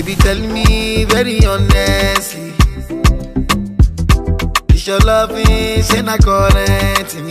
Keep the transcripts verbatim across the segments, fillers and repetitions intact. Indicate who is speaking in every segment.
Speaker 1: Baby, tell me very honestly, is your loving, say not current me.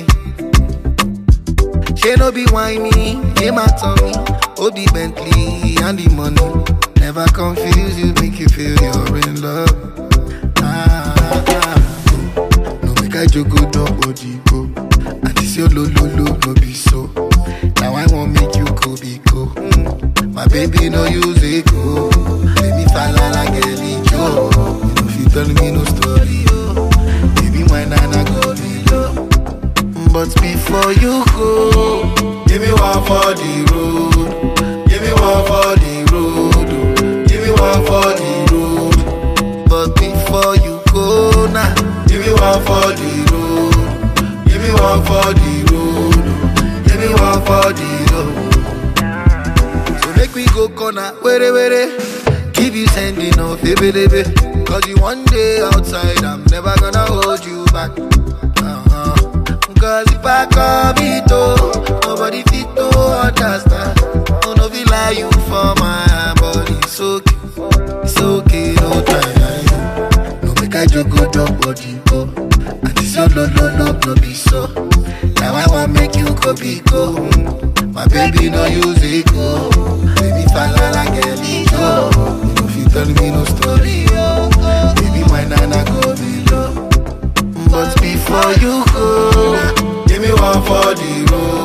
Speaker 1: She no be whiny, they my tummy. Oh, the Bentley and the money never confuse you, make you feel you're in love. Ah, ah, ah. No make I joke, no body go. And this your low, low, low, no be so. Now I won't make you go be go. Mm. My baby no use it go. Let me fall like a Joe. You know if you tell me no story, oh. Baby my nana go be low. But before you go, give me one for the road. Give me one for the road. Oh. Give me one for the road. But before you go now, give me one for the road. Give me one for the road. Oh. Give me one for the road. So make we go corner, were were. Keep you sending off, baby, baby. Cause you one day outside, I'm never gonna hold you back. Uh-huh. Cause if I come it oh, nobody fit to understand. Oh, no, feel like you for my body. It's okay, it's okay, no time. No make I joke, go down body go. And this your no, no, no, no be so. Now I want make you go be go. My baby no use it go. Baby fall like a Joe. You know if you tell me no story, oh. Baby my nana go below. But before you go, give me one for the road.